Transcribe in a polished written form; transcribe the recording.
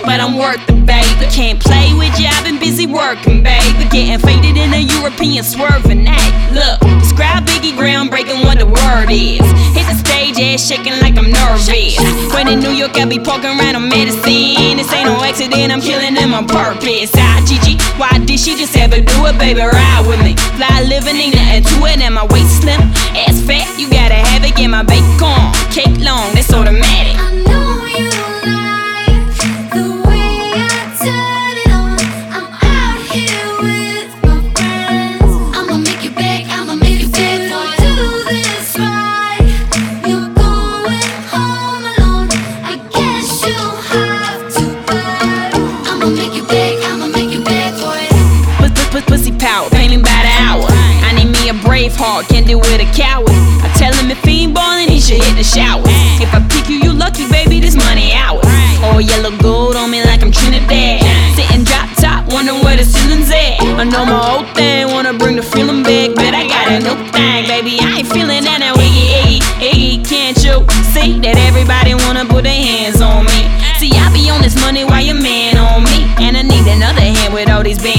but I'm worth it, baby. Can't play with you, I've been busy working, baby. Getting faded in a European swerving, hey. Look, describe Biggie groundbreaking what the word is. Hit the stage, ass shaking like I'm nervous. When in New York, I be poking around on medicine. This ain't no accident, I'm killing them on purpose. Gigi, why did she just ever do it, baby? Ride with me. Fly living, ain't nothing to it, and my waist slim. Ass fat, you gotta have it, get my bacon. Cake long, that's automatic. I know you like the way I turn it on. I'm out here with my friends. I'ma make you beg, I'ma make you beg. If I do this right, you're going home alone. I guess you'll have to beg. I'ma make you beg, I'ma make you beg for it. Pussy power, pay me by the hour. I need me a brave heart, can't deal with a coward. I tell him if he ain't ballin', he should hit the shower. If I pick you, you lucky, baby, this money ours. All yellow gold on me like I'm Trinidad. Sitting drop top, wondering where the ceiling's at. I know my old thing, wanna bring the feeling back, but I got a new thing, baby. I ain't feeling that now, Iggy, can't you see that everybody wanna put their hands on me? See, I be on this money while your man on me, and I need another hand with all these bands.